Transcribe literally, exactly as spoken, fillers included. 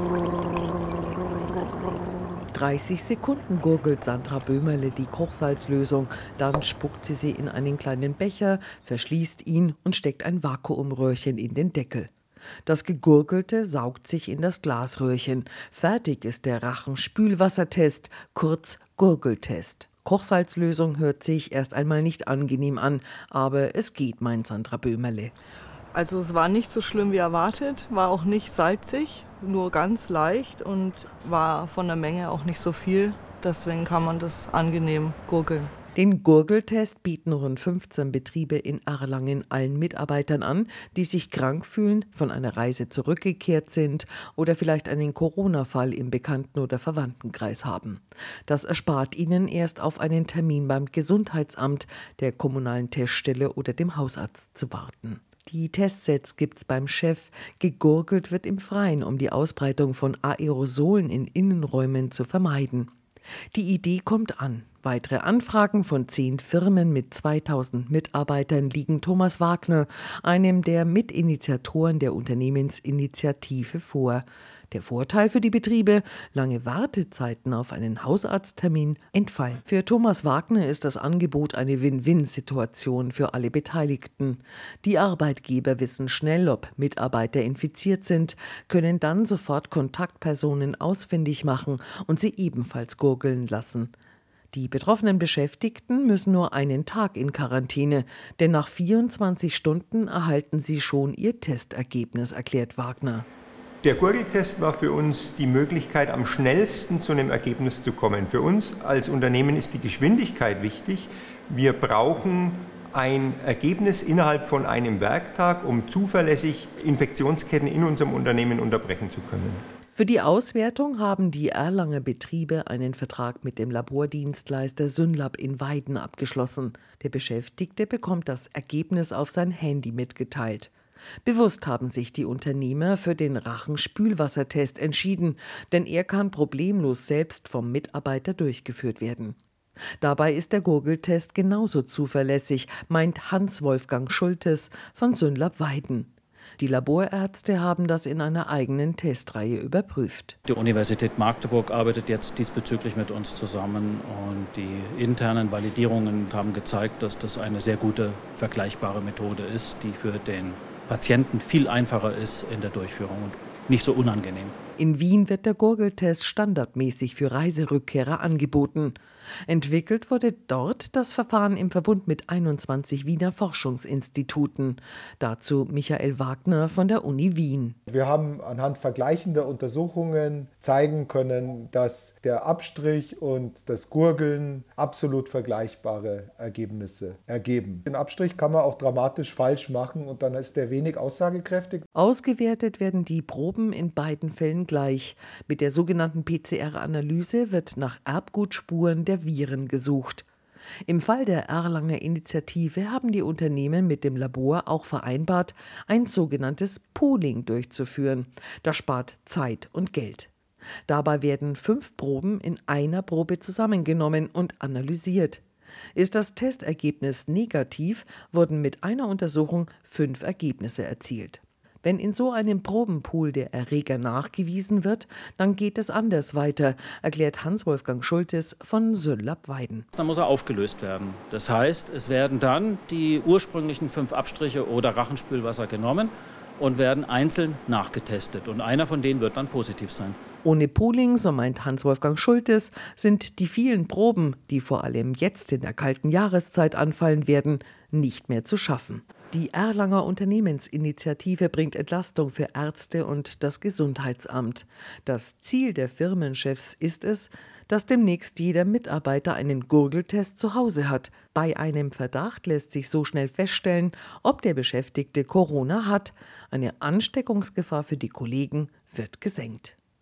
dreißig Sekunden gurgelt Sandra Böhmerle die Kochsalzlösung, dann spuckt sie sie in einen kleinen Becher, verschließt ihn und steckt ein Vakuumröhrchen in den Deckel. Das Gegurgelte saugt sich in das Glasröhrchen. Fertig ist der Rachenspülwassertest, kurz Gurgeltest. Kochsalzlösung hört sich erst einmal nicht angenehm an, aber es geht, meint Sandra Böhmerle. Also es war nicht so schlimm wie erwartet, war auch nicht salzig, nur ganz leicht und war von der Menge auch nicht so viel. Deswegen kann man das angenehm gurgeln. Den Gurgeltest bieten rund fünfzehn Betriebe in Erlangen allen Mitarbeitern an, die sich krank fühlen, von einer Reise zurückgekehrt sind oder vielleicht einen Corona-Fall im Bekannten- oder Verwandtenkreis haben. Das erspart ihnen erst auf einen Termin beim Gesundheitsamt, der kommunalen Teststelle oder dem Hausarzt zu warten. Die Testsets gibt's beim Chef. Gegurgelt wird im Freien, um die Ausbreitung von Aerosolen in Innenräumen zu vermeiden. Die Idee kommt an. Weitere Anfragen von zehn Firmen mit zweitausend Mitarbeitern liegen Thomas Wagner, einem der Mitinitiatoren der Unternehmensinitiative, vor. Der Vorteil für die Betriebe: lange Wartezeiten auf einen Hausarzttermin entfallen. Für Thomas Wagner ist das Angebot eine Win-Win-Situation für alle Beteiligten. Die Arbeitgeber wissen schnell, ob Mitarbeiter infiziert sind, können dann sofort Kontaktpersonen ausfindig machen und sie ebenfalls gurgeln lassen. Die betroffenen Beschäftigten müssen nur einen Tag in Quarantäne, denn nach vierundzwanzig Stunden erhalten sie schon ihr Testergebnis, erklärt Wagner. Der Gurgeltest war für uns die Möglichkeit, am schnellsten zu einem Ergebnis zu kommen. Für uns als Unternehmen ist die Geschwindigkeit wichtig. Wir brauchen ein Ergebnis innerhalb von einem Werktag, um zuverlässig Infektionsketten in unserem Unternehmen unterbrechen zu können. Für die Auswertung haben die Erlanger Betriebe einen Vertrag mit dem Labordienstleister Synlab in Weiden abgeschlossen. Der Beschäftigte bekommt das Ergebnis auf sein Handy mitgeteilt. Bewusst haben sich die Unternehmer für den Rachenspülwassertest entschieden, denn er kann problemlos selbst vom Mitarbeiter durchgeführt werden. Dabei ist der Gurgeltest genauso zuverlässig, meint Hans-Wolfgang Schultes von Synlab Weiden. Die Laborärzte haben das in einer eigenen Testreihe überprüft. Die Universität Magdeburg arbeitet jetzt diesbezüglich mit uns zusammen und die internen Validierungen haben gezeigt, dass das eine sehr gute, vergleichbare Methode ist, die für den Patienten viel einfacher ist in der Durchführung und nicht so unangenehm. In Wien wird der Gurgeltest standardmäßig für Reiserückkehrer angeboten. Entwickelt wurde dort das Verfahren im Verbund mit einundzwanzig Wiener Forschungsinstituten. Dazu Michael Wagner von der Uni Wien. Wir haben anhand vergleichender Untersuchungen zeigen können, dass der Abstrich und das Gurgeln absolut vergleichbare Ergebnisse ergeben. Den Abstrich kann man auch dramatisch falsch machen und dann ist der wenig aussagekräftig. Ausgewertet werden die Proben in beiden Fällen gleich. Mit der sogenannten P C R-Analyse wird nach Erbgutspuren der Viren gesucht. Im Fall der Erlanger Initiative haben die Unternehmen mit dem Labor auch vereinbart, ein sogenanntes Pooling durchzuführen. Das spart Zeit und Geld. Dabei werden fünf Proben in einer Probe zusammengenommen und analysiert. Ist das Testergebnis negativ, wurden mit einer Untersuchung fünf Ergebnisse erzielt. Wenn in so einem Probenpool der Erreger nachgewiesen wird, dann geht es anders weiter, erklärt Hans-Wolfgang Schultes von Synlab Weiden. Dann muss er aufgelöst werden. Das heißt, es werden dann die ursprünglichen fünf Abstriche oder Rachenspülwasser genommen und werden einzeln nachgetestet. Und einer von denen wird dann positiv sein. Ohne Pooling, so meint Hans-Wolfgang Schultes, sind die vielen Proben, die vor allem jetzt in der kalten Jahreszeit anfallen werden, nicht mehr zu schaffen. Die Erlanger Unternehmensinitiative bringt Entlastung für Ärzte und das Gesundheitsamt. Das Ziel der Firmenchefs ist es, dass demnächst jeder Mitarbeiter einen Gurgeltest zu Hause hat. Bei einem Verdacht lässt sich so schnell feststellen, ob der Beschäftigte Corona hat. Eine Ansteckungsgefahr für die Kollegen wird gesenkt.